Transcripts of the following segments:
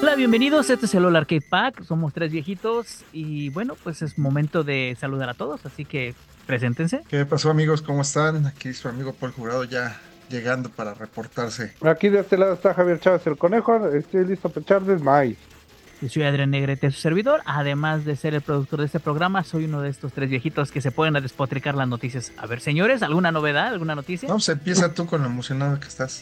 Hola, bienvenidos. Este es el All Arcade Pack. Somos tres viejitos y bueno, pues es momento de saludar a todos, así que preséntense. ¿Qué pasó, amigos? ¿Cómo están? Aquí su amigo Paul Jurado ya llegando para reportarse. Aquí de este lado está Javier Chávez el Conejo, estoy listo para echar desmay. Yo soy Adrián Negrete, su servidor. Además de ser el productor de este programa, soy uno de estos tres viejitos que se pueden a despotricar las noticias. A ver, señores, ¿alguna novedad? ¿Alguna noticia? Vamos, empieza tú con lo emocionado que estás.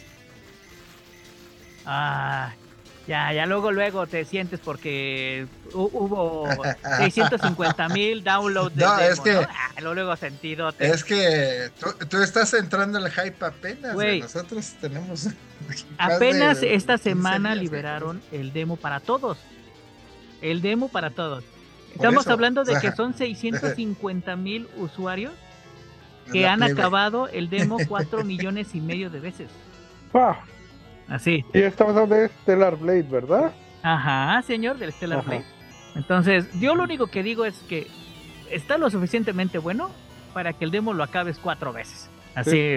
Ah, ya, luego te sientes porque hubo 650,000 downloads del No, es demo, ¿no? que, Luego sentidote. es que tú estás entrando al hype apenas, güey. Güey, Nosotros tenemos más apenas de esta 15 semana días, güey, liberaron el demo para todos. El demo para todos. por Estamos eso, hablando o de que sea, son 650,000 usuarios es que la han plebe. acabado el demo 4,5 millones de veces. Ah, Así. y estamos hablando de Stellar Blade, ¿verdad? Ajá, señor, del Stellar Ajá. Blade. Entonces, yo lo único que digo es que está lo suficientemente bueno para que el demo lo acabes 4 veces. Así,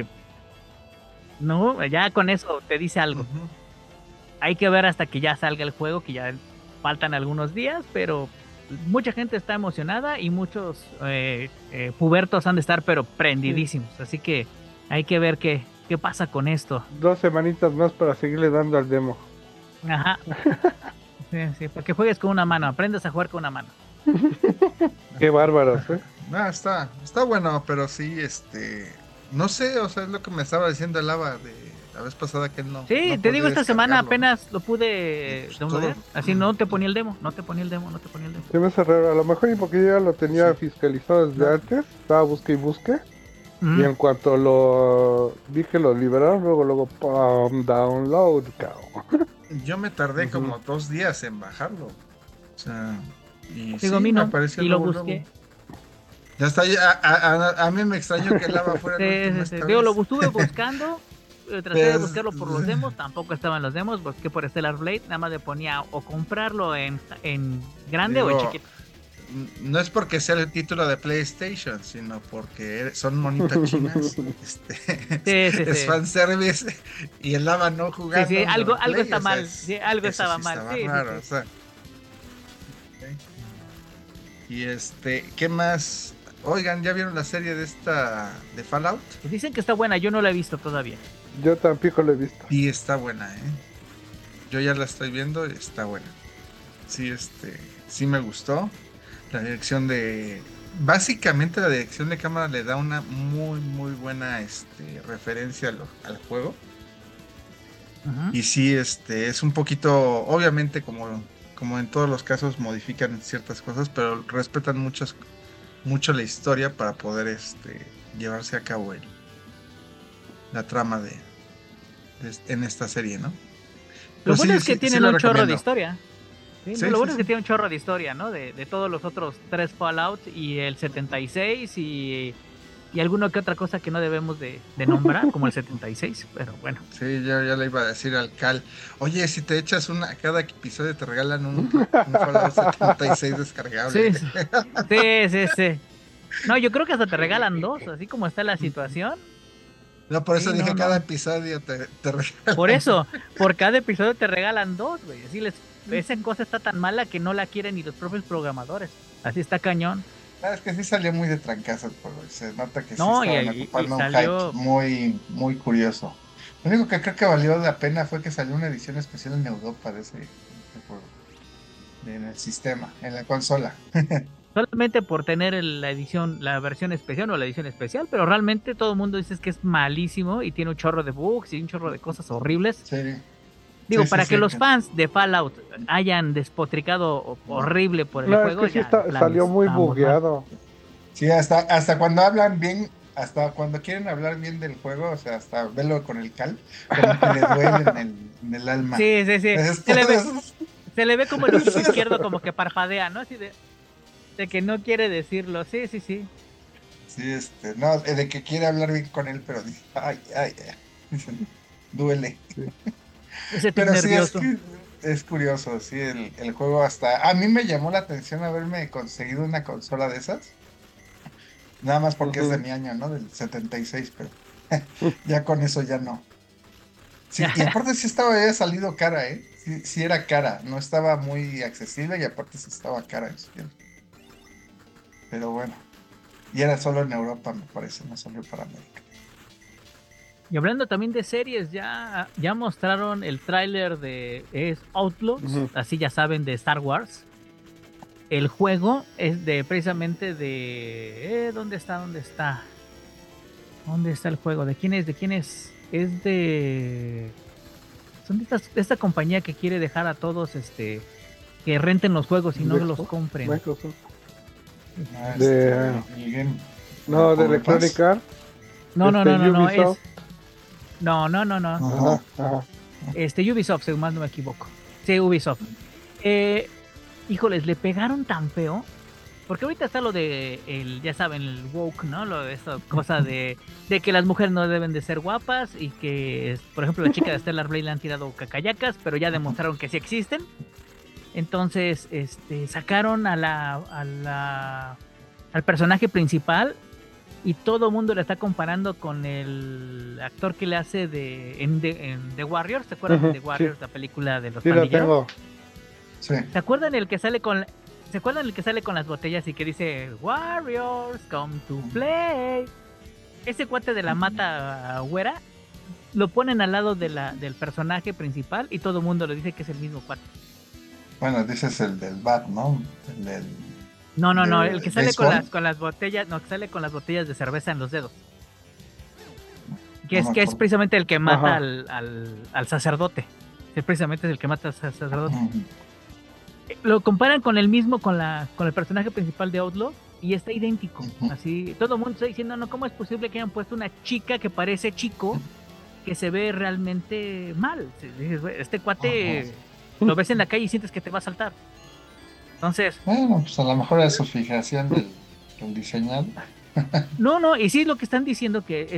¿no? Ya con eso te dice algo. Ujú. Hay que ver hasta que ya salga el juego, que ya faltan algunos días, pero mucha gente está emocionada y muchos pubertos han de estar pero prendidísimos. Así que hay que ver qué pasa con esto. 2 semanitas más para seguirle dando al demo. Ajá. Sí, para que juegues con una mano, aprendas a jugar con una mano. Qué bárbaros, ¿eh? No, está bueno, pero sí, no sé, o sea, es lo que me estaba diciendo el Ava de la vez pasada que él no Sí, te podía digo, esta semana descargarlo, ¿no? apenas lo Y pude pues downloadar. Así no te ponía el demo, no te ponía el demo. Se me hace raro, a lo mejor y porque yo ya lo tenía Sí. fiscalizado desde No. antes, estaba busque y busque, y Ujú. en cuanto lo vi que lo liberaron, luego, ¡pum! Download, cabrón. Yo me tardé Ujú. como 2 días en bajarlo. O sea, y Digo, a sí, mí me no, apareció y lo luego, luego. busqué. Ya está, a mí me extrañó que el Lava fuera el último esta Digo, lo vez. estuve buscando, traté de Pues, buscarlo por los demos, tampoco estaban los demos, busqué por Stellar Blade, nada más le ponía o comprarlo en grande o en digo, chiquito. no es porque sea el título de PlayStation, sino porque son monitas chinas. Sí, Es sí. fanservice y el Lava no Sí, sí, jugando algo Play, está o sea, mal, sí, algo eso estaba sí mal, estaba sí, sí, raro, o sí. sea. Y ¿qué más? Oigan, ¿ya vieron la serie de de Fallout? Pues dicen que está buena, yo no la he visto todavía. Yo tampoco lo he visto. Sí, está buena, ¿eh? Yo ya la estoy viendo y está buena. Sí, sí me gustó. La dirección básicamente la dirección de cámara le da una muy, muy buena, referencia al juego. Ujú. Y sí, es un poquito, obviamente como en todos los casos modifican ciertas cosas, pero respetan mucho la historia para poder, llevarse a cabo la trama en esta serie, ¿no? Lo Pero bueno sí, es que sí, sí tienen lo un chorro de recomiendo. historia. Sí, no, Sí, lo sí, bueno es que sí. tiene un chorro de historia, ¿no? De todos los otros tres Fallout y el 76 y alguna que otra cosa que no debemos de nombrar, como el 76, pero bueno. Sí, ya le iba a decir al Cal. Oye, si te echas cada episodio te regalan un Fallout 76 descargable. Sí, sí, sí. No, yo creo que hasta te regalan dos, así como está la situación. No, por eso Sí, dije cada no. episodio te Por regalan. eso, por cada episodio te regalan dos, güey. Esa cosa está tan mala que no la quieren ni los propios programadores. Así está cañón. Ah, es que sí salió muy de trancas el juego. Se nota que sí No, estaban y ocupando un hype salió. muy, muy curioso. Lo único que creo que valió la pena fue que salió una edición especial en Europa de ese juego. En el sistema, en la consola. Solamente por tener la edición, la versión especial o la edición especial, pero realmente todo el mundo dice que es malísimo y tiene un chorro de bugs y un chorro de cosas horribles. Sí, Digo, sí, para que sí. los fans de Fallout hayan despotricado horrible por el No, es juego, que sí ya de plano salió muy estamos mal. bugueado. Sí, hasta cuando hablan bien, hasta cuando quieren hablar bien del juego, o sea, hasta verlo con el Cal, como que le duele en el alma. Sí. Este, Se le ve como el ojito izquierdo como que parpadea, ¿no? Así de que no quiere decirlo. Sí. sí, no, de que quiere hablar bien con él, pero dice, ay, dicen, duele. Sí. Ese tic Pero sí, es nervioso. que es curioso, sí, el juego hasta, a mí me llamó la atención haberme conseguido una consola de esas, nada más porque es de Ujú. mi año, ¿no? Del 76, pero ya con eso ya no. Sí, y aparte sí había salido cara, ¿eh? sí era cara, no estaba muy accesible y aparte sí estaba cara. Pero bueno, y era solo en Europa, me parece, no salió para América. Y hablando también de series, ya mostraron el tráiler de Outlaws, Ujú. así ya saben, de Star Wars. El juego es de precisamente de... ¿dónde está? ¿Dónde está? ¿Dónde está el juego? ¿De quién es? ¿De quién es? Es de... Son de esta compañía que quiere dejar a todos que renten los juegos y no ¿De los Xbox? compren. Microsoft. Ah, De- el game No, de Over Electronic Pass. Arts. No, no, no, no, no, es... Ubisoft. No. Ajá. Ajá. Ubisoft, si más no me equivoco. Sí, Ubisoft. Eh, híjoles, le pegaron tan feo. Porque ahorita está lo de, ya saben, el woke, ¿no? Lo de esta cosa de que las mujeres no deben de ser guapas y que, por ejemplo, la chica de Stellar Blade le han tirado cacayacas, pero ya demostraron que sí existen. Entonces, sacaron al personaje principal y todo el mundo le está comparando con el actor que le hace en The Warriors. ¿Se acuerdan de Ujú, The Warriors, sí. la película de los Sí, lo pandilleros? tengo. Sí. ¿Se acuerdan el que sale con ¿Se acuerdan el que sale con las botellas y que dice Warriors come to play? Ese cuate de la mata güera lo ponen al lado del personaje principal y todo el mundo le dice que es el mismo cuate. Bueno, dices el del Bat, ¿no? El del No, de el que sale béisbol. con las botellas, no, que sale con las botellas de cerveza en los dedos. No me Que es acuerdo. precisamente el que mata Ajá. al sacerdote. Que precisamente es el que mata al sacerdote. Ujú. Lo comparan con el mismo, con el personaje principal de Outlaw y está idéntico. Ujú. Así, todo el mundo está diciendo, no, ¿cómo es posible que hayan puesto una chica que parece chico que se ve realmente mal? Dices, "Güey, este cuate Ajá. lo ves en la calle y sientes que te va a saltar". Entonces, Bueno, pues a lo mejor era su fijación del diseñador. no, y sí lo que están diciendo que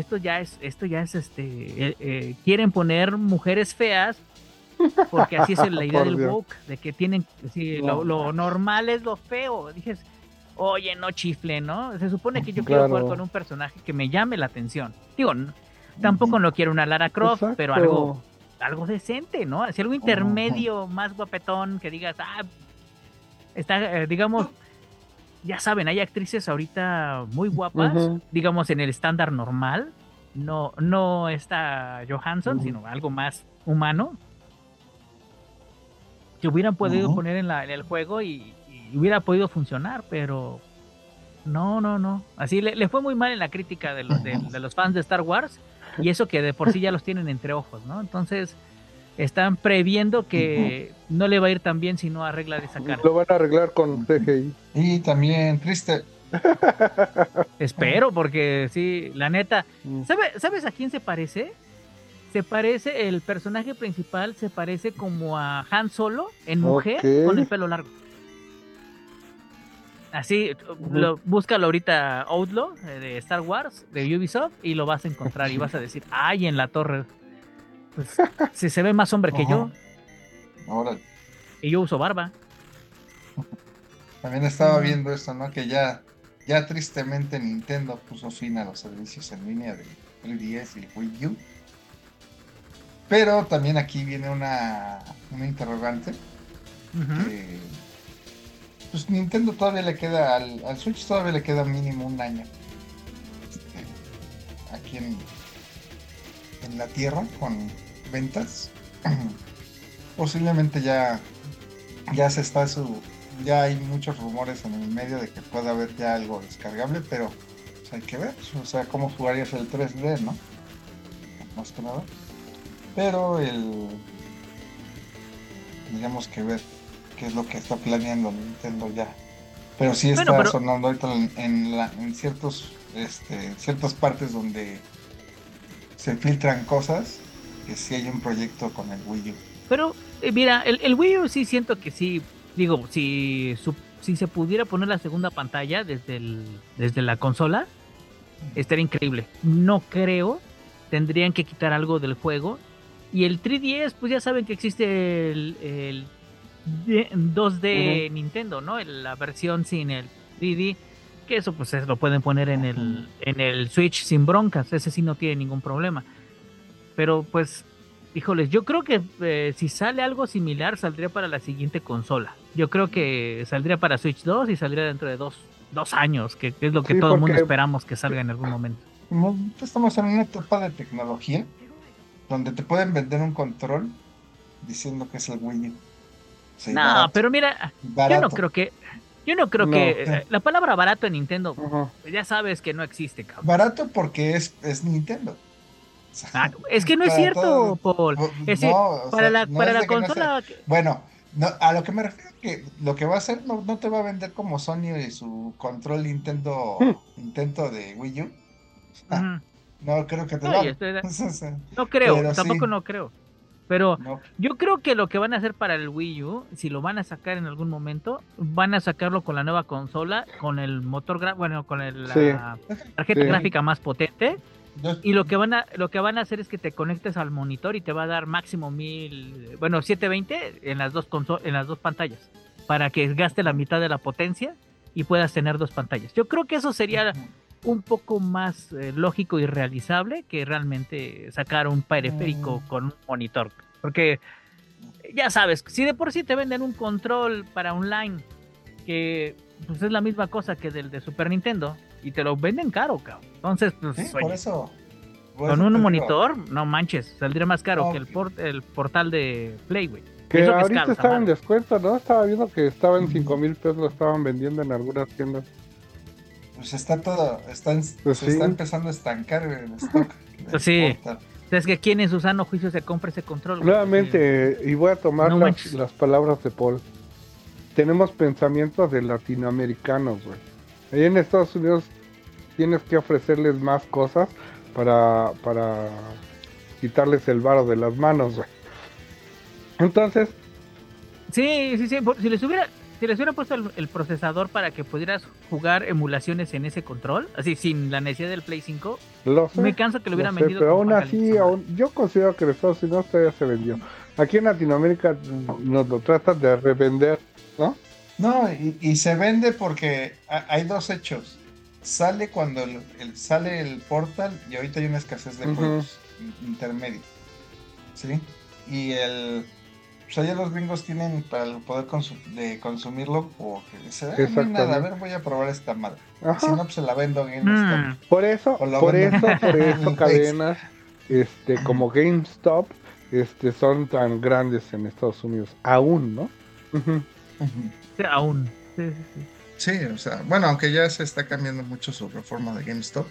quieren poner mujeres feas porque así es la idea Por del Dios. woke, de que tienen, sí, No. lo normal es lo feo. Dices, oye, no chifle, ¿no? Se supone que yo quiero jugar Claro. con un personaje que me llame la atención. Digo, tampoco no quiero una Lara Croft, pero Exacto. algo decente, ¿no? Así algo intermedio, más guapetón, que digas, está, digamos, ya saben, hay actrices ahorita muy guapas, Ujú. digamos, en el estándar normal. No está Johansson, Ujú. sino algo más humano, que hubieran podido Ujú. poner en el juego y hubiera podido funcionar, pero no. Así le fue muy mal en la crítica de los fans de Star Wars, y eso que de por sí ya los tienen entre ojos, ¿no? Entonces están previendo que no le va a ir tan bien si no arregla esa cara. Lo van a arreglar con CGI. Y también triste. Espero, porque sí, la neta. Mm. ¿Sabes a quién se parece? Se parece, el personaje principal se parece como a Han Solo en mujer Ok. con el pelo largo. Así, búscalo ahorita Outlaw de Star Wars, de Ubisoft, y lo vas a encontrar y vas a decir, ay, en la torre. Pues si se ve más hombre que yo, Ajá. Ahora, y yo uso barba. también estaba viendo esto, ¿no? Que ya tristemente Nintendo puso fin a los servicios en línea del 3DS y el Wii U. Pero también aquí viene una interrogante. Ujú. Pues Nintendo todavía le queda, al Switch todavía le queda mínimo un año. Aquí en la Tierra con ventas. Posiblemente ya ya hay muchos rumores en el medio de que pueda haber ya algo descargable, pero pues, hay que ver, o sea, cómo jugarías el 3D, ¿no? Más que nada. Pero digamos que ver qué es lo que está planeando Nintendo ya. Pero sí está Bueno, pero sonando ahorita en ciertas partes donde se filtran cosas, que sí hay un proyecto con el Wii U. Pero, mira, el Wii U sí siento que sí, digo, si se pudiera poner la segunda pantalla desde la consola, estaría increíble. No creo, tendrían que quitar algo del juego. Y el 3DS, pues ya saben que existe el 2D Nintendo, ¿no? La versión sin el 3D, que eso pues lo pueden poner en el Switch sin broncas, ese sí no tiene ningún problema. Pero pues Híjoles, yo creo que si sale algo similar, saldría para la siguiente consola. Yo creo que saldría para Switch 2 y saldría dentro de dos años, que es lo que Sí, todo el mundo porque esperamos que salga en algún momento. No, estamos en una etapa de tecnología donde te pueden vender un control diciendo que es el Wii U. Sí, No, barato, pero mira, barato. yo no creo no. que la palabra barato en Nintendo, Ajá. ya sabes que no existe, cabrón. Barato porque es Nintendo. O sea, Es que no es para todo, cierto, Paul. Es decir, no, o sea, no para es la de que no sea. consola, Bueno, no, a lo que me refiero que lo que va a hacer no te va a vender como Sony y su control Mm. Nintendo de Wii U. Ah, ujú. no creo que te lo No, hagan. O sea, no creo, pero tampoco sí, no creo. Pero no. yo creo que lo que van a hacer para el Wii U, si lo van a sacar en algún momento, van a sacarlo con la nueva consola, con el motor bueno, con Sí, la tarjeta sí. gráfica más potente. Yo- Y lo que van a hacer es que te conectes al monitor y te va a dar máximo 720 en las en las dos pantallas, para que gaste la mitad de la potencia y puedas tener dos pantallas. Yo creo que eso sería un poco más lógico y realizable que realmente sacar un periférico con un monitor. Porque ya sabes, si de por sí te venden un control para online, que pues es la misma cosa que del de Super Nintendo, y te lo venden caro, cabrón. Entonces, pues, Sí, oye, por con eso un te digo, monitor, no manches, saldría más caro no, que el portal de Play, güey. Que Eso que es ahorita caro, esa estaba en madre. descuento, ¿no? Estaba viendo que estaba en Ujú. 5,000 pesos, lo estaban vendiendo en algunas tiendas. pues está todo, Pues se sí. está empezando a estancar el stock Pues del sí. Portal. Es que quién en su sano juicio se compra ese control, güey. Nuevamente, y voy a tomar No manches. las palabras de Paul. Tenemos pensamientos de latinoamericanos, güey. Ahí en Estados Unidos tienes que ofrecerles más cosas para quitarles el varo de las manos, güey. Entonces, Sí, sí, sí. Si les hubiera puesto el procesador para que pudieras jugar emulaciones en ese control, así sin la necesidad del Play 5, lo sé, me cansa que lo hubieran sé, vendido pero como aún pan así, caliente. yo considero que en Estados Unidos todavía se vendió. Aquí en Latinoamérica nos lo tratan de revender, ¿no? No, y se vende porque hay dos hechos. Sale cuando sale el Portal y ahorita hay una escasez de Ujú. juegos intermedios. ¿Sí? Y pues allá los gringos tienen para el poder de consumirlo porque dicen, no hay nada, a Exactamente. ver, voy a probar esta madre. Y Ajá. si no, pues se la vendo a GameStop. Mm, Por eso, O lo por venden eso, por en eso el cadenas como GameStop son tan grandes en Estados Unidos. Aún, ¿no? Ujú. Ujú. sí, aún. Sí, sí, sí. Sí, o sea, bueno, aunque ya se está cambiando mucho su reforma de GameStop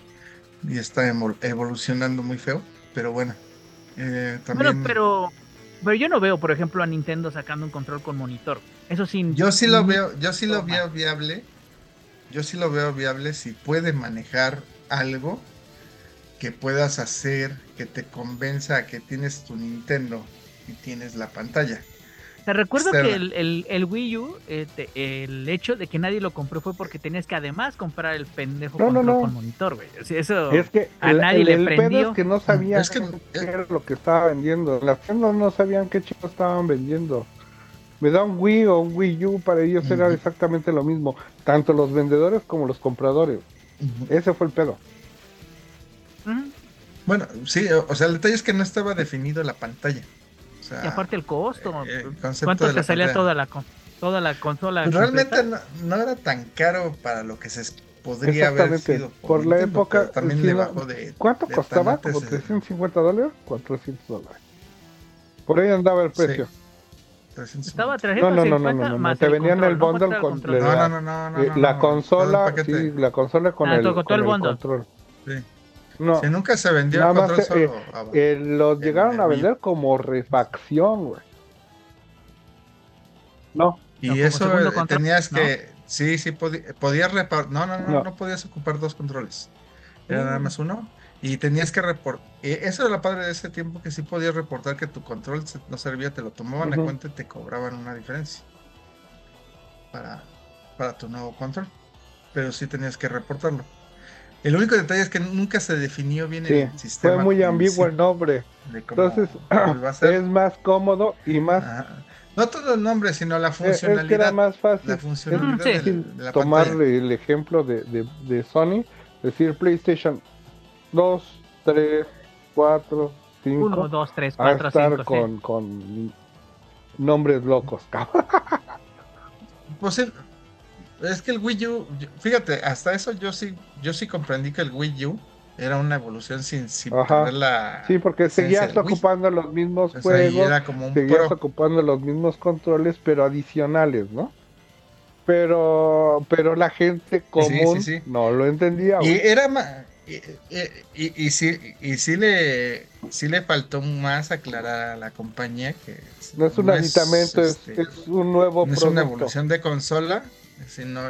y está evolucionando muy feo, pero bueno, Bueno, también pero yo no veo, por ejemplo, a Nintendo sacando un control con monitor. Eso sí, yo sí lo ni veo, yo sí lo broma. veo viable, yo sí lo veo viable si puede manejar algo que puedas hacer que te convenza a que tienes tu Nintendo y tienes la pantalla Te recuerdo que externa. el Wii U, el hecho de que nadie lo compró fue porque tenías que además comprar el pendejo No, control no. con monitor, güey. O sea, eso Es que a nadie le el pedo prendió. es que no sabían Es que qué era lo que estaba vendiendo. Las tiendas no sabían qué chicos estaban vendiendo. Me da un Wii o un Wii U, para ellos era Ujú. exactamente lo mismo. Tanto los vendedores como los compradores. Ese fue el pedo. Ujú. Bueno, sí, o sea, el detalle es que no estaba definido la pantalla. O sea, Y aparte el costo, el concepto ¿cuánto de te la salía pantalla. toda la consola Pues realmente completa? no era tan caro para lo que se podría haber Exactamente. sido Por la Nintendo, época, pero también si le no- bajó ¿cuánto de costaba? tanates ¿Como $350? $400. Por ahí andaba el sí, precio. 350. Estaba No. 350 más Te el venían control, el ¿no? ¿Cuánto bundle era el con control? la No, todo el consola, paquete. sí, la consola con Ah, todo con el el bundle. control. Sí. No, Si nunca se vendió el nada más control solo los llegaron el a Wii U. vender como refacción, güey. No, No, Y como eso segundo control, tenías ¿no? que, sí, podías reparar, no. no podías ocupar dos controles, era nada Mm, más uno, y tenías que reportar, eso era lo padre de ese tiempo, que sí podías reportar que tu control no servía, te lo tomaban a ujú. cuenta y te cobraban una diferencia para, para tu nuevo control, pero sí tenías que reportarlo. El único detalle es que nunca se definió bien Sí, el fue sistema muy en ambiguo sí, el nombre. de cómo Entonces, iba a ser. es más cómodo y más. Ajá. No todo el nombre, sino la Es que era funcionalidad. más La fácil. Es funcionalidad Sí. fácil de la tomar pantalla. el ejemplo de Sony, decir PlayStation 2, 3, 4, 5 1, 2, 3, a 4, estar 5, con nombres locos, cabrón. Pues es que el Wii U, fíjate, hasta eso yo sí comprendí que el Wii U era una evolución sin Ajá. perder la Sí, porque esencia seguías del Wii. ocupando los mismos O sea, y juegos, era como un seguías pro. ocupando los mismos controles, pero adicionales, ¿no? Pero la gente Sí, sí, común sí. no lo entendía, Y güey. era más, y sí le faltó más aclarar a la compañía que No es un aditamento, es un nuevo no es una producto. evolución de consola, sino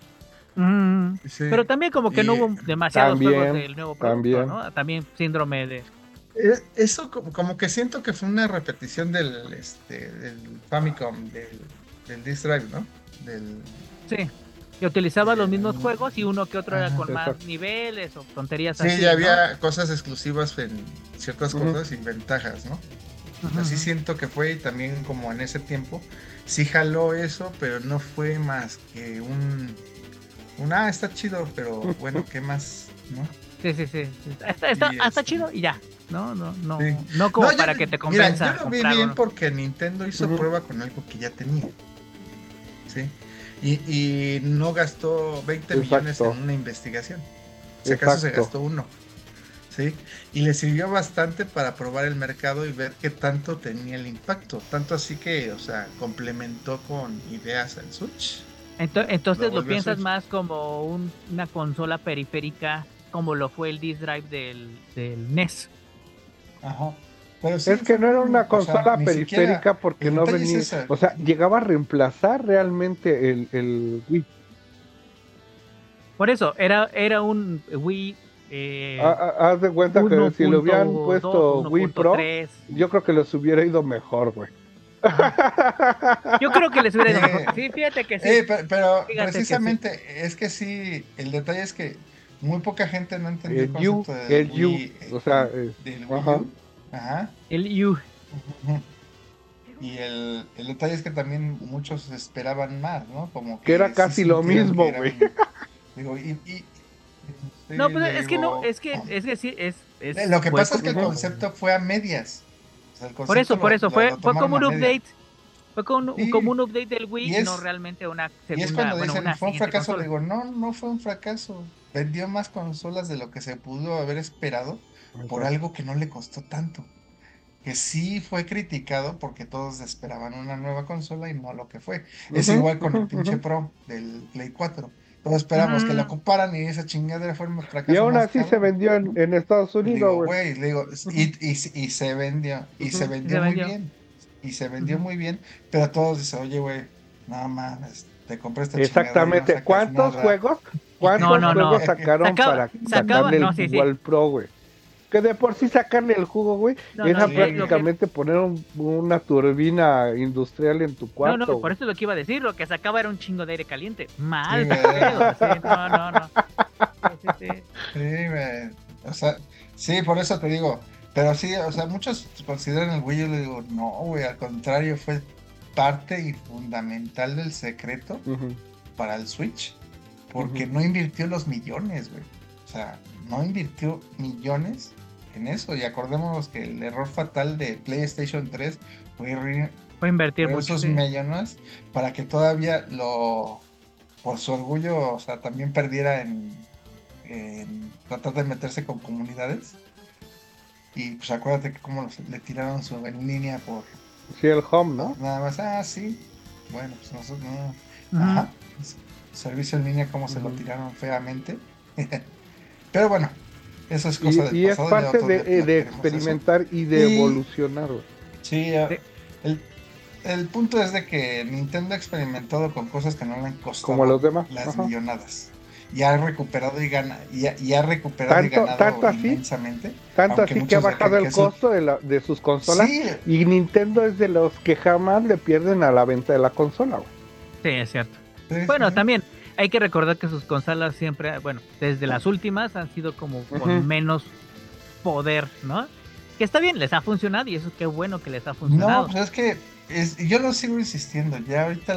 Pero sí, también como que no y hubo demasiados juegos También, del nuevo producto, también. ¿no? También síndrome de... eso como que siento que fue una repetición del Famicom, del Disk Drive, ¿no? Del, Sí, que utilizaba los mismos del- juegos y uno que otro era ajá. con más Exacto. niveles o tonterías Sí, así, ya ¿no? había cosas exclusivas en ciertas Ujú. cosas y ventajas, ¿no? Ujú, Así ujú. siento que fue y también como en ese tiempo, sí jaló eso, pero no fue más que está chido, pero bueno, ¿qué más? ¿No? Sí, sí, sí. Y Está chido y ya. No, no, no. sí. No como No, para que te mira, yo compensa lo vi comprar bien uno. porque Nintendo hizo Ujú. prueba con algo que ya tenía, ¿sí? Y no gastó 20 millones en Exacto, una investigación. Si acaso se exacto. gastó uno. ¿Sí? Y le sirvió bastante para probar el mercado y ver qué tanto tenía el impacto. Tanto así que, o sea, complementó con ideas al Switch. Entonces lo Volvió a piensas Switch. más como una consola periférica, como lo fue el disc drive del NES. Ajá. Pero sí, Es que no era una o sea, consola ni siquiera, periférica porque el no detalle es venía, ese. o sea, llegaba a reemplazar realmente el Wii. Por eso, era un Wii Haz de cuenta que si le hubieran 1.2 o puesto Wii Pro, 1.3. yo creo que les hubiera ido mejor, güey. Yo creo que les hubiera ido mejor. Eh, Sí, fíjate que sí. pero Fíjate que sí. precisamente es que sí, el detalle es que muy poca gente no entendió el El U, concepto del el U, Wii, o sea, del Wii ajá, U. Ajá. El U. Ujú. Y el detalle es que también muchos esperaban más, ¿no? Como que era que sí casi lo sintieron que mismo, era güey. un... Digo, sí, No, pues le es que no, digo... es que sí, Lo que fue pasa es que el Ujú. concepto fue a medias. O sea, el concepto por eso, lo fue como tomaron a un media. update. Fue como Sí, un update del y Wii, no es, realmente una y es segunda, cuando bueno, dicen, una fue un siguiente fracaso, le consola. digo, no, no fue un fracaso. Vendió más consolas de lo que se pudo haber esperado por Exacto. algo que no le costó tanto. Que sí fue criticado porque todos esperaban una nueva consola y no lo que fue. Es Ujú, igual con ujú, el ujú. pinche Pro del Play 4. Todos esperamos que lo Ujú, ocuparan y esa chingadera fue el Y fracaso aún más así se cabrón. vendió en Estados Le Unidos, digo, güey. güey, le digo, Ujú, y se vendió, y se ujú. y se vendió muy vendió. bien. Y se vendió Ujú. muy bien, pero todos dicen, oye, güey, no mames, te compré esta chingadera y no Exactamente. sacas ¿Cuántos nada. juegos? No, ¿Cuántos no, no. juegos sacaron para Sacaba, sacarle el no, sí, jugo sí. al Pro, güey? Que de por sí sacarle el jugo, güey, No, no, era Sí, prácticamente poner una turbina industrial en tu no, no, cuarto, por güey. eso es lo que iba a decir, lo que sacaba era un chingo de aire caliente. sí, Mal güey. pedo, sí, no, no, no. Sí, sí, sí. Sí, güey. O sea, sí, por eso te digo. Pero sí, o sea, muchos consideran el Wii U, le digo, no, güey, al contrario, fue parte y fundamental del secreto Ujú, para el Switch, porque ujú. no invirtió los millones, güey. O sea, no invirtió millones en eso. Y acordémonos que el error fatal de PlayStation 3 fue Fue invertir fue mucho, esos sí. millones para que todavía por su orgullo, o sea, también perdiera en tratar de meterse con comunidades. Y pues acuérdate que como le tiraron su en línea Sí, el home, ¿no? por nada más, sí, bueno, pues nosotros no, Ujú. ajá, servicio en línea como se lo Ujú. tiraron feamente. Pero bueno, eso es cosa del Y es pasado, ya parte otro día de platicaremos eso. experimentar y de Y evolucionar, güey. sí, Sí, el, el punto es de que Nintendo ha experimentado con cosas que no le han Como los costado demás. las Ajá. millonadas. Y ha recuperado y ha recuperado y Tanto, ganado tanto inmensamente. Tanto Aunque así que ha muchos de bajado que el eso costo de sus consolas. sí, Y Nintendo es de los que jamás le pierden a la venta de la consola, güey. sí, es cierto. sí, Bueno, sí. también hay que recordar que sus consolas siempre, bueno, desde las últimas han sido como con Ujú. menos poder, ¿no? Que está bien, les ha funcionado y eso qué bueno que les ha No, funcionado. pues es que yo lo sigo insistiendo. Ya ahorita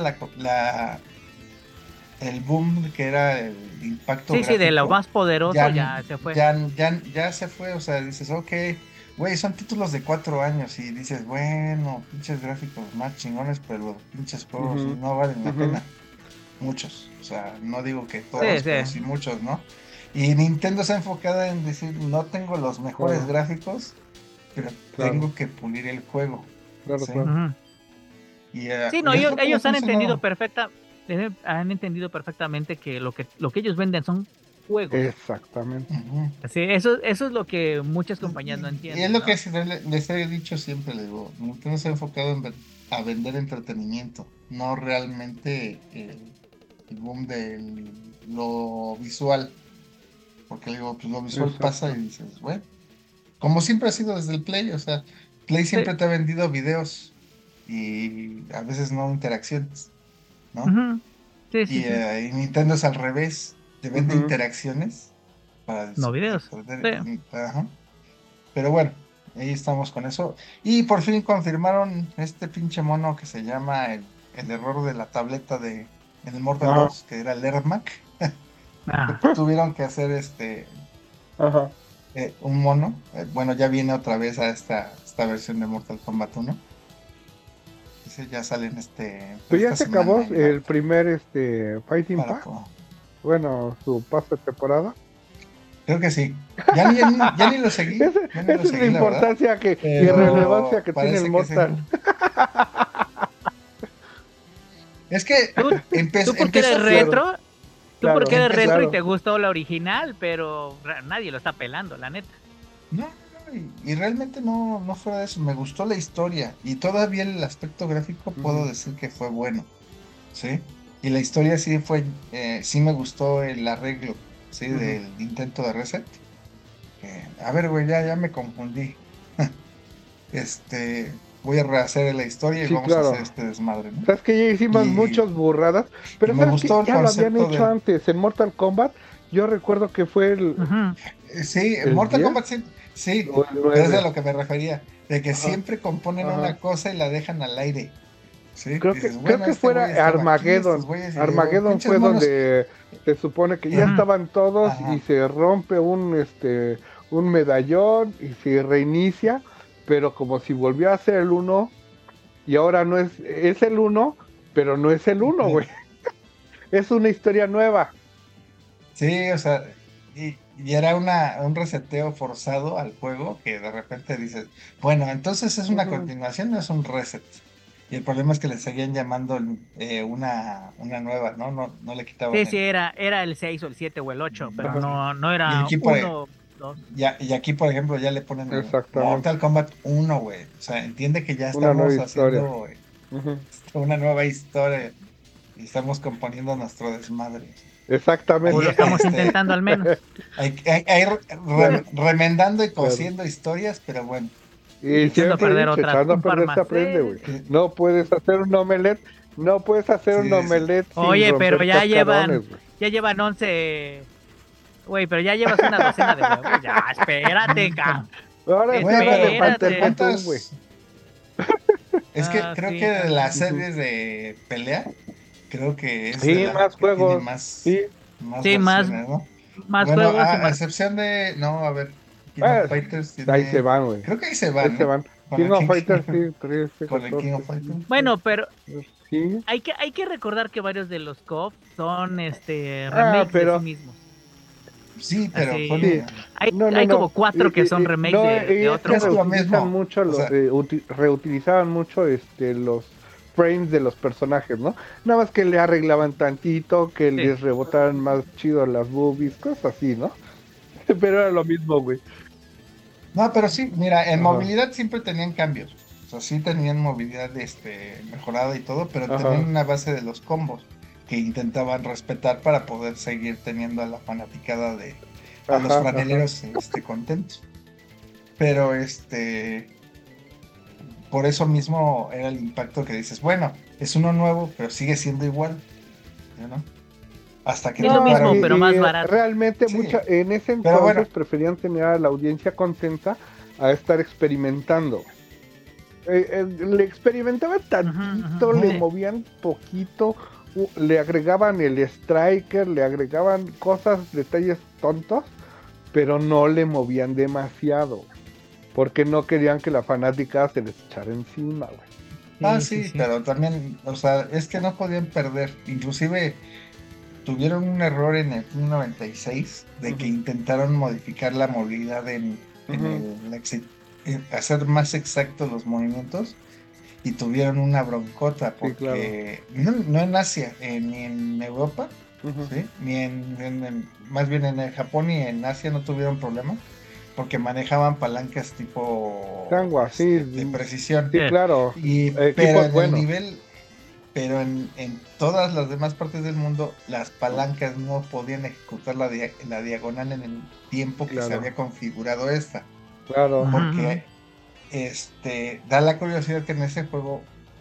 el boom que era el impacto Sí, sí, de lo gráfico más poderoso ya, ya se fue. ya se fue. O sea, dices, ok, güey, son títulos de 4 años y dices, bueno, pinches gráficos más chingones, pero los pinches juegos Ujú, no valen la ujú. pena. Muchos, o sea, no digo que Sí, todos, pero sí. sí muchos, ¿no? Y Nintendo se ha enfocado en decir, no tengo los mejores Claro, gráficos, pero claro, tengo que pulir el juego, claro, ¿sí? claro. Ujú. Y Sí, no, es lo que le ha ellos funcionado. han entendido perfectamente que lo que ellos venden son juegos. Exactamente. Ujú. Así, eso es lo que muchas compañías no Y es entienden, lo que ¿no? les he dicho siempre, les digo, Nintendo se ha enfocado a vender entretenimiento, no realmente el boom de lo visual, porque le digo, pues lo visual pasa y Exacto. dices, bueno, como siempre ha sido desde el Play, o sea, Play Sí. siempre te ha vendido videos y a veces no interacciones, ¿no? Ujú. Sí, sí, sí. Y Nintendo es al revés, te vende Ujú. interacciones para No videos. Sí. ajá. Pero bueno, ahí estamos con eso. Y por fin confirmaron este pinche mono que se llama el error de la tableta en el Mortal Ajá, 2, que era el Ermac. Ah, Tuvieron que hacer ajá. un mono. Bueno, ya viene otra vez a esta versión de Mortal Kombat 1. Ese ya sale Pues ya esta se acabó semana. el primer Fighting Para, Pack. Bueno, su pase de temporada. creo que sí. Ya ni lo seguí, ya ni lo Esa es la seguí, la verdad. importancia y relevancia Pero que tiene el parece que sí. Mortal. Es que tú, tú porque empezó eres fuerte. Claro, retro, tú porque claro, eres Empezó, retro y claro. te gustó la original, pero nadie lo está pelando, la neta. no, no, y realmente no fuera de eso, me gustó la historia y todavía el aspecto gráfico puedo Ujú, decir que fue bueno, ¿sí? Y la historia sí me gustó el arreglo, ¿sí? ujú. Del intento de reset. A ver, güey, ya me confundí. Voy a rehacer la historia y Sí, vamos a hacer claro. este desmadre, ¿no? Sabes que ya hicimos Y, muchas burradas, y pero me sabes que gustó el ya lo habían concepto hecho de, antes en Mortal Kombat. Yo recuerdo que fue Ujú. sí, en el Mortal 10 Kombat sí, sí, o el pero es a 9. lo que me refería, de que Ajá, siempre componen ajá. una cosa y la dejan al aire, ¿sí? Dices, Creo bueno, que este güey fuera estaba aquí, estos Armageddon. güeyes, y digo, Armageddon pinches fue monos, donde se supone que ya eh, Ujú. estaban todos y ajá, se rompe un medallón y se reinicia, pero como si volviera a ser el uno y ahora no es el uno, pero no es el uno, güey. Es una historia nueva. sí, o sea, y era un reseteo forzado al juego que de repente dices, bueno, entonces es una Ujú. continuación, no es un reset. Y el problema es que le seguían llamando una nueva, ¿no? No le Sí, quitaban sí, el. era el 6 o el 7 o el 8, pero Ajá, no Y era aquí, uno, dos. y aquí, por ejemplo, ya le ponen el exactamente. Mortal Kombat 1, güey. O sea, entiende que ya Una nueva estamos historia. haciendo Ujú. una nueva historia y estamos componiendo nuestro desmadre. O Ahí, lo Exactamente. estamos intentando al menos. ahí Claro, remendando y claro. cosiendo historias, pero bueno. Y Echando a siempre he perder dicho, otras, echando a un par perder se más. aprende, güey. Sí, No puedes hacer un omelette, no puedes hacer un sí, sí. omelette sin Oye, pero romper cascarones, güey. ya llevan 11. Güey, pero ya llevas una docena de huevos. Ya, espérate, Ahora sí, Güey, ahora le pero falta el Espérate. betún, güey. ¿cuántas? Es que Ah, creo que sí, de las también. Ujú. series de pelea, creo que es de Sí, las más que tiene juegos. más, Sí, más Sí, versiones, ¿no? más Bueno, juegos y a más. excepción de, no, a ver, King of ah, Fighters ahí se tiene, van, güey. creo que ahí se Ahí van, se ¿no? van. Con King el of King, Fighters, sí, 13, con el King 14, of Fighters. 15. Bueno, pero Sí. hay que recordar que varios de los COF son Ah, remakes de sí pero mismos. Sí, pero Así. sí. No, no, Hay no. como cuatro que son remakes No, de y es otro que es COF. lo reutilizan mismo. mucho, O sea, reutilizaban mucho los frames de los personajes, ¿no? Nada más que le arreglaban tantito, que Sí. les rebotaran más chido las boobies, cosas así, ¿no? Pero era lo mismo, güey. no, pero sí, mira, en Ajá, movilidad siempre tenían cambios. O sea, sí tenían movilidad mejorada y todo, pero tenían ajá, una base de los combos que intentaban respetar para poder seguir teniendo a la fanaticada a los ajá, ajá. franeleros contentos. Pero por eso mismo era el impacto que dices, bueno, es uno nuevo, pero sigue siendo igual, ¿no? Hasta que Es lo No, mismo, toparon, pero más barato. realmente sí, en ese pero bueno, entonces preferían tener a la audiencia contenta a estar experimentando. Le experimentaban Ujú, tantito, ujú, le sí. movían poquito, le agregaban el striker, le agregaban cosas, detalles tontos, pero no le movían demasiado. porque no querían que la fanática se les echara encima, güey. Sí, pero también, o sea, es que no podían perder. Inclusive tuvieron un error en el 96 de que intentaron modificar la movilidad en hacer más exactos los movimientos y tuvieron una broncota porque no en Asia, ni en Europa, ¿sí? Ni más bien en el Japón y en Asia no tuvieron problema porque manejaban palancas tipo Tangua, de precisión. Sí, claro. Pero en el nivel, pero en todas las demás partes del mundo las palancas no podían ejecutar la diagonal en el tiempo que se había configurado esta. Claro. Porque da la curiosidad que en ese juego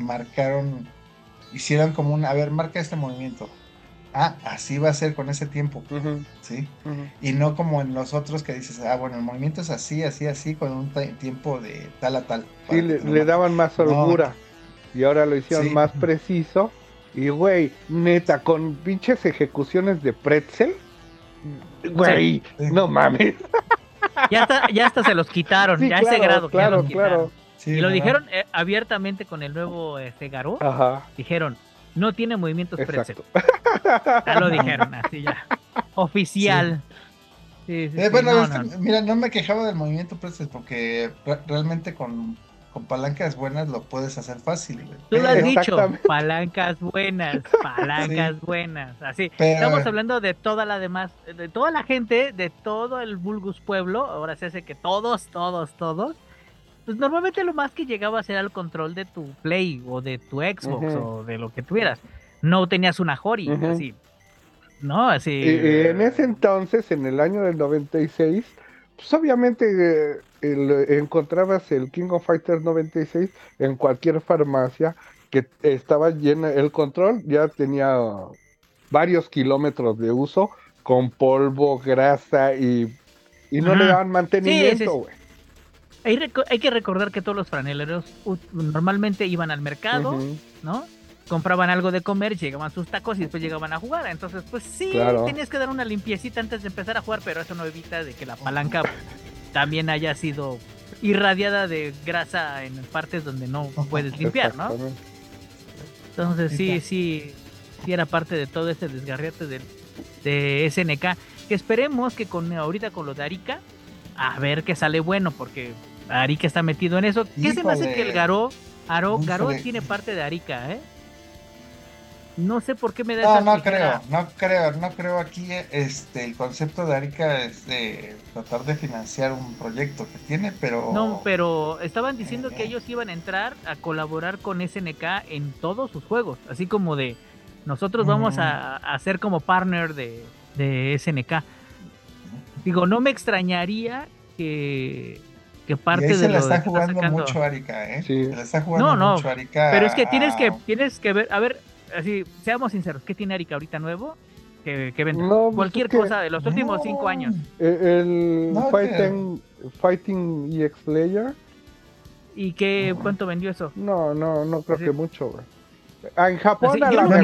hicieron como a ver, marca este movimiento. Así va a ser con ese tiempo, ¿sí? Y no como en los otros que dices, bueno, el movimiento es así, con un tiempo de tal a tal. Sí, le daban más holgura. Y ahora lo hicieron más preciso. Y, güey, neta, con pinches ejecuciones de pretzel. Güey, no mames. Ya hasta se los quitaron, ya claro, ese grado. Claro. Sí, y lo dijeron abiertamente con el nuevo Garou. Ajá. Dijeron, no tiene movimientos pretzel. Ya lo dijeron, así ya. Oficial. Sí. Bueno, mira, no me quejaba del movimiento pretzel porque realmente con palancas buenas lo puedes hacer fácil, güey. Tú lo has dicho, palancas buenas. Así. Estamos hablando de toda la demás, de toda la gente, de todo el Vulgus pueblo. Ahora se hace que todos. Pues normalmente lo más que llegaba era el control de tu Play o de tu Xbox o de lo que tuvieras. No tenías una Hori, así. No, así. En ese entonces, en el año del 96, pues obviamente encontrabas el King of Fighters 96 en cualquier farmacia que estaba llena. El control ya tenía varios kilómetros de uso con polvo, grasa y no le daban mantenimiento, güey. Hay que recordar que todos los franeleros normalmente iban al mercado, ¿no? Compraban algo de comer, llegaban sus tacos y después llegaban a jugar. Entonces, pues sí, tenías que dar una limpiecita antes de empezar a jugar, pero eso no evita de que la palanca también haya sido irradiada de grasa en partes donde no puedes limpiar, ¿no? Entonces sí era parte de todo ese desgarriate de SNK, que esperemos que ahorita con lo de Arika, a ver que sale bueno, porque Arika está metido en eso. ¿Qué se me hace que el Garou tiene parte de Arika, No sé por qué me da no creo. Aquí el concepto de Arika es de tratar de financiar un proyecto que tiene, pero... No, pero estaban diciendo que ellos iban a entrar a colaborar con SNK en todos sus juegos, así como de nosotros vamos a hacer como partner de SNK. Digo, no me extrañaría que parte de se la está jugando mucho Arika, Sí. Se la está jugando mucho Arika. Pero es que tienes que ver, a ver, así, seamos sinceros, ¿qué tiene Arika ahorita nuevo? Que venda cualquier cosa de los últimos 5 años. El Fighting EX Player. ¿Y cuánto vendió eso? No creo que mucho, güey. En Japón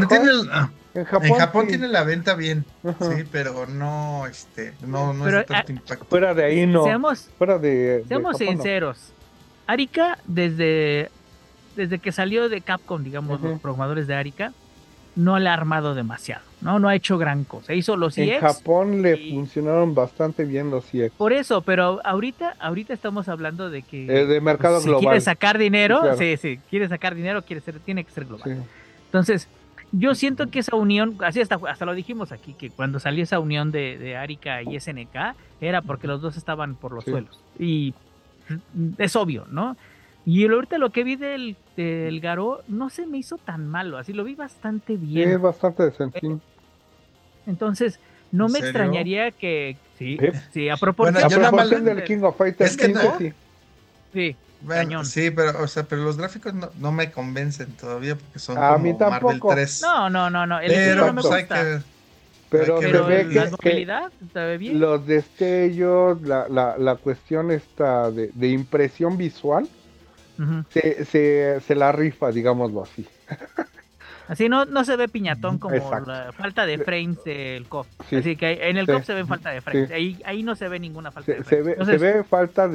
en Japón tiene la venta bien, sí, pero no es de tanto impacto. Fuera de ahí no. Seamos Japón, sinceros. Arika desde que salió de Capcom, digamos, los programadores de Arika, no le ha armado demasiado, no ha hecho gran cosa. Hizo los EX. En Japón le funcionaron bastante bien los EX. Por eso, pero ahorita estamos hablando de que de mercado global. Si quiere sacar dinero, sí, quiere sacar dinero, tiene que ser global. Sí. Entonces, yo siento que esa unión, así hasta lo dijimos aquí, que cuando salió esa unión de Arika y SNK, era porque los dos estaban por los suelos. Y es obvio, ¿no? Y ahorita lo que vi del Garou no se me hizo tan malo, así lo vi bastante bien. Sí, es bastante decentín. Entonces, no me extrañaría que sí, a proporción del King of Fighters. Es que sí. Bueno, sí, pero los gráficos no me convencen todavía porque son a como mí tampoco. Marvel 3. No, el estilo no me gusta. Pero se ve la movilidad se ve bien. Los destellos, la cuestión esta de impresión visual se la rifa, digámoslo así. Así no se ve piñatón como Exacto. la falta de frames del CoF. Sí, Así que en el sí, CoF se ve falta de frames. sí. Ahí no se ve ninguna falta de Se frames. ve, Entonces, se ve falta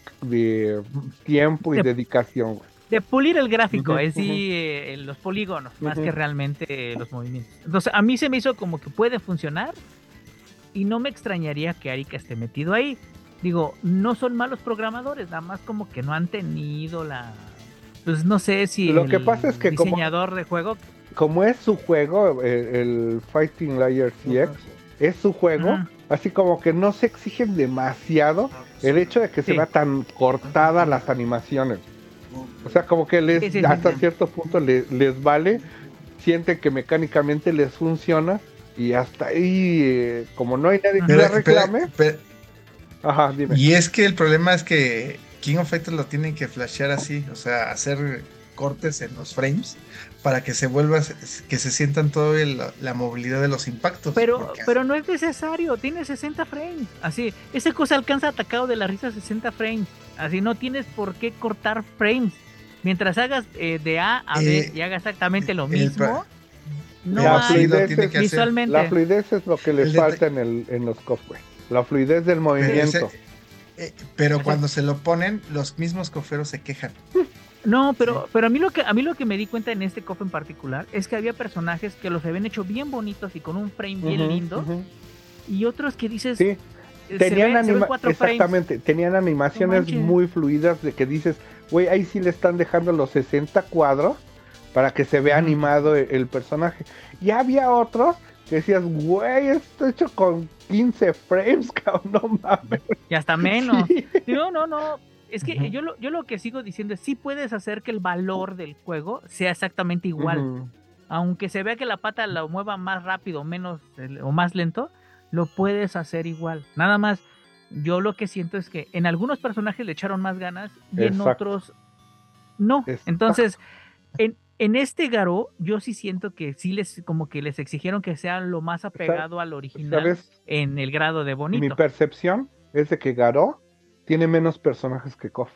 de tiempo y de, dedicación, güey. de pulir el gráfico, Ujú, en ujú, sí, los polígonos, más que ujú. realmente los movimientos. Entonces, a mí se me hizo como que puede funcionar y no me extrañaría que Arika esté metido ahí. Digo, no son malos programadores, nada más como que no han tenido la... Pues no sé si Lo que pasa es el que diseñador de juego... como es su juego, el Fighting Layer CX, es su juego, Ujú, así como que no se exigen demasiado el hecho de que se sí, vea tan cortada las animaciones. O sea, como que sí, sí, hasta sí. cierto punto les vale, sienten que mecánicamente les funciona y hasta ahí, como no hay nadie que Ujú. le reclame, ajá, dime. y es que el problema es que King of Fighters lo tienen que flashear así, o sea, hacer cortes en los frames para que se vuelva, que se sientan todo la movilidad de los impactos. Pero no es necesario, tiene 60 frames. Así, esa cosa alcanza atacado de la risa 60 frames. Así no tienes por qué cortar frames. Mientras hagas de A a B y haga exactamente lo mismo, no La hay sí lo fluidez tiene es, que hacer. visualmente. la fluidez es lo que les El falta en los COF, güey. La fluidez del movimiento. Pero cuando se lo ponen, los mismos coferos se quejan. No, pero a mí lo que me di cuenta en este CoF en particular es que había personajes que los habían hecho bien bonitos y con un frame bien Ujú, lindo, ujú. y otros que dices, Sí, se ve 4 exactamente, tenían animaciones manches. muy fluidas de que dices, güey, ahí sí le están dejando los 60 cuadros para que se vea Ujú. animado el personaje. Y había otros que decías, güey, esto hecho con 15 frames, cabrón, no mames. Y hasta menos. Sí. No. Es que Ujú. yo lo que sigo diciendo es sí puedes hacer que el valor del juego sea exactamente igual. Ujú. Aunque se vea que la pata la mueva más rápido menos o más lento, lo puedes hacer igual. Nada más, yo lo que siento es que en algunos personajes le echaron más ganas y en Exacto, otros no. exacto. Entonces, en este Garou, yo sí siento que sí como que les exigieron que sea lo más apegado al original ¿Sabes? en el grado de Mi bonito. percepción es de que Garou tiene menos personajes que KOF.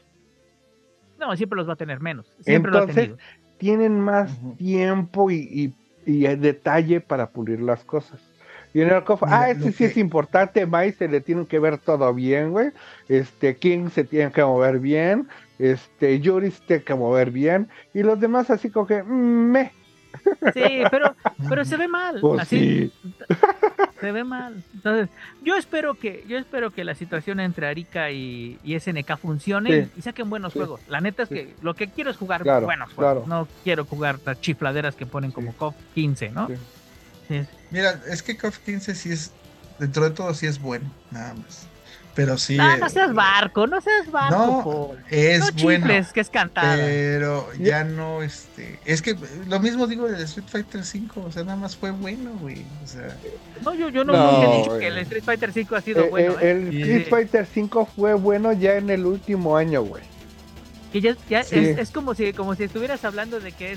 No, siempre los va a tener menos. Siempre lo ha Entonces, tenido. tienen más Ujú. tiempo y detalle para pulir las cosas. Y en el KOF, Mira, este lo sí es que- importante, Mai se le tiene que ver todo bien, güey. King se tiene que mover bien, Yuri se tiene que mover bien, y los demás así como que, meh. Sí, pero se ve mal. Pues Así sí. se ve mal. Entonces, yo espero que la situación entre Arika y SNK funcione Sí. y saquen buenos Sí. juegos. La neta es Sí. que lo que quiero es jugar Claro, buenos juegos. claro. No quiero jugar las chifladeras que ponen como Sí. KOF 15, ¿no? Sí. Sí. Mira, es que KOF 15 sí es, dentro de todo sí es bueno, nada más. Pero sí. No seas barco, no seas barco, No, Paul. es No bueno. chifles, que es cantada. Pero ya no, es que lo mismo digo del Street Fighter 5, o sea, nada más fue bueno, güey. O sea, No, yo No, nunca he dicho güey. que el Street Fighter 5 ha sido bueno, El Sí. Street Fighter 5 fue bueno ya en el último año, güey. Que ya Sí. es como si estuvieras hablando de que es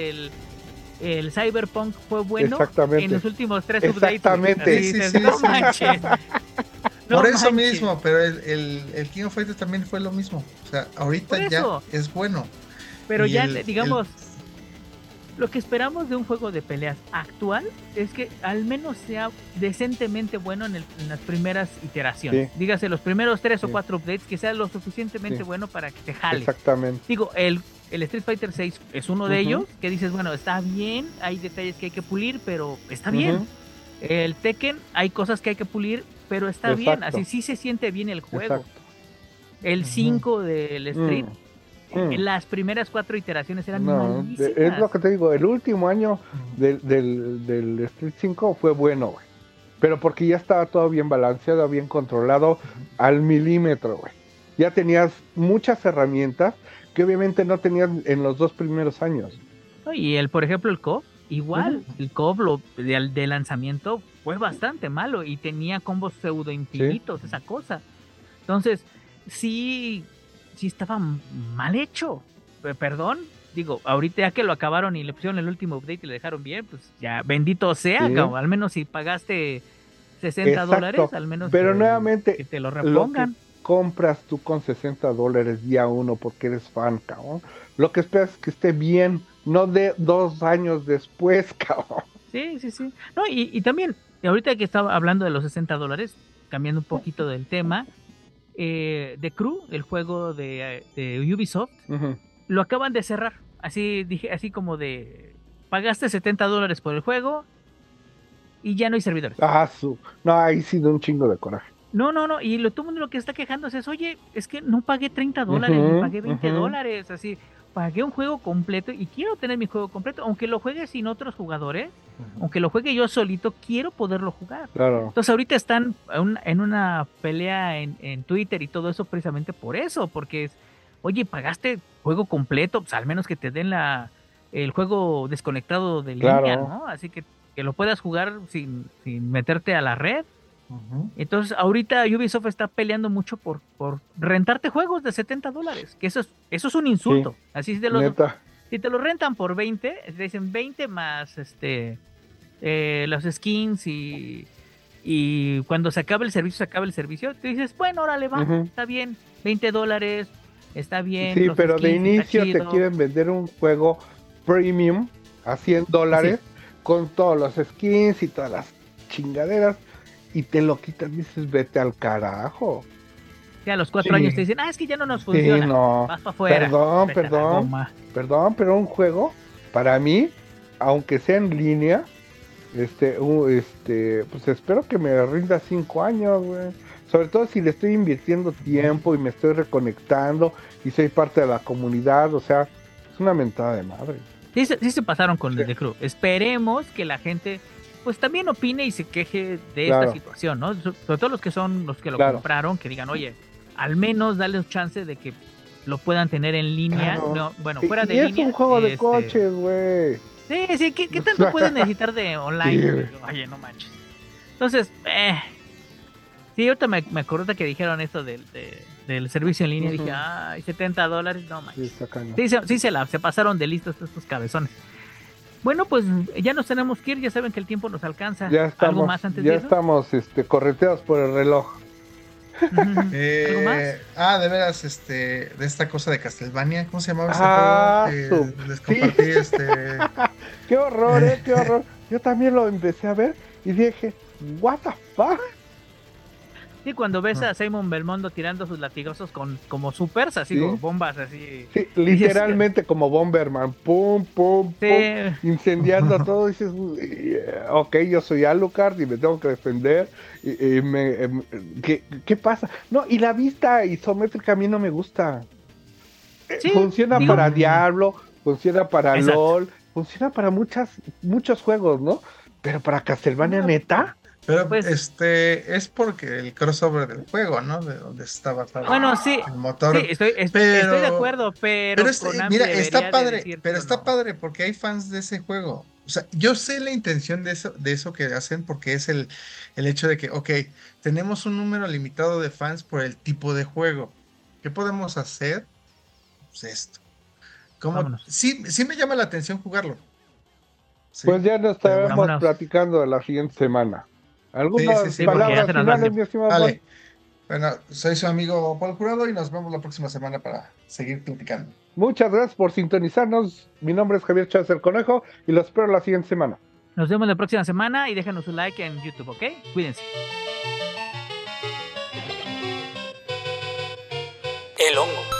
el Cyberpunk fue bueno Exactamente. en los últimos 3 updates. Exactamente. Así Sí, dices, sí, no sí. manches. No por eso manches. mismo, pero el King of Fighters también fue lo mismo. O sea, ahorita Por ya eso. es bueno. Pero Y ya, digamos, lo que esperamos de un juego de peleas actual es que al menos sea decentemente bueno en las primeras iteraciones. Sí. Dígase, los primeros 3 o Sí. 4 updates, que sea lo suficientemente Sí. bueno para que te jale. Exactamente. Digo, el Street Fighter 6 es uno de Ujú. ellos, que dices, bueno, está bien, hay detalles que hay que pulir, pero está bien. Ujú. El Tekken, hay cosas que hay que pulir, pero está bien, Exacto. así sí se siente bien el juego. Exacto. El Ujú. 5 del Street, Mm. las primeras 4 iteraciones eran No, malísimas. es lo que te digo, el último año del Street 5 fue bueno, güey. Pero porque ya estaba todo bien balanceado, bien controlado al milímetro, güey. Ya tenías muchas herramientas que obviamente no tenías en los 2 primeros años. ¿No? Y por ejemplo, el CoF, igual, Ujú. el CoF de lanzamiento fue bastante malo y tenía combos pseudo infinitos, esa cosa. Entonces, sí estaba mal hecho. Perdón, digo, ahorita ya que lo acabaron y le pusieron el último update y le dejaron bien, pues ya bendito sea, Sí. cabrón. Al menos si pagaste $60, Exacto. al menos Pero que nuevamente, te lo repongan. compras tú con $60 día uno porque eres fan, cabrón, lo que esperas es que esté bien, no de 2 años después, cabrón. Sí, sí, sí. No, y también, ahorita que estaba hablando de los $60, cambiando un poquito del tema, The Crew, el juego de Ubisoft, Ujú. lo acaban de cerrar. Así dije, así como de pagaste $70 por el juego y ya no hay servidores. No, ahí sí da un chingo de coraje. No, no, no. Y todo el mundo lo que está quejándose es, oye, es que no pagué $30 ni Ujú, pagué ujú. $20. Así, pagué un juego completo y quiero tener mi juego completo, aunque lo juegue sin otros jugadores, aunque lo juegue yo solito, quiero poderlo jugar. Claro. Entonces ahorita están en una pelea en Twitter y todo eso precisamente por eso, porque es, oye, pagaste juego completo, pues al menos que te den el juego desconectado de línea, Claro. ¿no? Así que lo puedas jugar sin meterte a la red. Ujú. Entonces ahorita Ubisoft está peleando mucho por rentarte juegos de $70, que eso es un insulto. Sí, Así neta. si te lo rentan por 20, te dicen 20 más los skins y cuando se acaba el servicio, te dices, bueno, órale, va, Ujú. está bien, $20, está bien. Sí, los pero de skins, está inicio te chido. quieren vender un juego premium a $100 con todos los skins y todas las chingaderas y te lo quitan, dices, vete al carajo. Ya a los 4 Sí. años te dicen, es que ya no nos Sí, funciona. no. Vas para afuera. Perdón, Vete a la perdón. goma. Perdón, pero un juego, para mí, aunque sea en línea, pues espero que me rinda 5 años, güey. Sobre todo si le estoy invirtiendo tiempo y me estoy reconectando y soy parte de la comunidad, o sea, es una mentada de madre. Sí se pasaron con Sí. The Crew. Esperemos que la gente pues también opine y se queje de Claro. esta situación, ¿no? Sobre todo los que son los que lo Claro. compraron, que digan, oye, al menos dale chance de que lo puedan tener en línea. Claro. No, bueno, Y- fuera y de es línea. un juego de coches, güey. Sí, sí, ¿qué tanto puedes necesitar de online? Sí, güey? Oye, no manches. Entonces, sí, ahorita me acordé que dijeron esto del servicio en línea. Ujú. Dije, ay, $70, no Sí, manches. está cañón. Sí, se pasaron de listos estos cabezones. Bueno, pues ya nos tenemos que ir, ya saben que el tiempo nos alcanza. Ya estamos, ¿Algo más antes de ya irnos? estamos correteados por el reloj. Ujú. ¿Algo más? De veras, de esta cosa de Castlevania, ¿cómo se llamaba este juego? Les Sí. compartí, Qué horror, qué horror. Yo también lo empecé a ver y dije, what the fuck. Sí, cuando ves a Simon Belmondo tirando sus latigazos como supers, así Sí. como bombas, así. Sí, literalmente como Bomberman, pum, pum, Sí. pum, incendiando todo, dices, ok, yo soy Alucard y me tengo que defender, ¿qué pasa? No, y la vista isométrica a mí no me gusta. Sí, Funciona digo- para Diablo, funciona para Exacto. LOL, funciona para muchos juegos, ¿no? Pero para Castlevania, No. ¿neta? pero Pues- es porque el crossover del juego, ¿no? De donde está basado Bueno, sí. el motor. Sí, estoy de acuerdo, pero Konami Mira, debería está de padre, decir, pero está no. padre porque hay fans de ese juego. O sea, yo sé la intención de eso que hacen porque es el hecho de que, ok, tenemos un número limitado de fans por el tipo de juego. ¿Qué podemos hacer? Pues esto. Vámonos. Sí me llama la atención jugarlo. Sí, Pues ya nos pero bueno. estaremos Vámonos. platicando la siguiente semana. ¿Algunas Sí, porque ya palabras se nos va el finales, tiempo. mi estimado Vale. Juan? Bueno, soy su amigo Paul Jurado y nos vemos la próxima semana para seguir platicando. Muchas gracias por sintonizarnos. Mi nombre es Javier Chávez el Conejo y los espero la siguiente semana. Nos vemos la próxima semana y déjanos un like en YouTube, ¿ok? Cuídense. El hongo.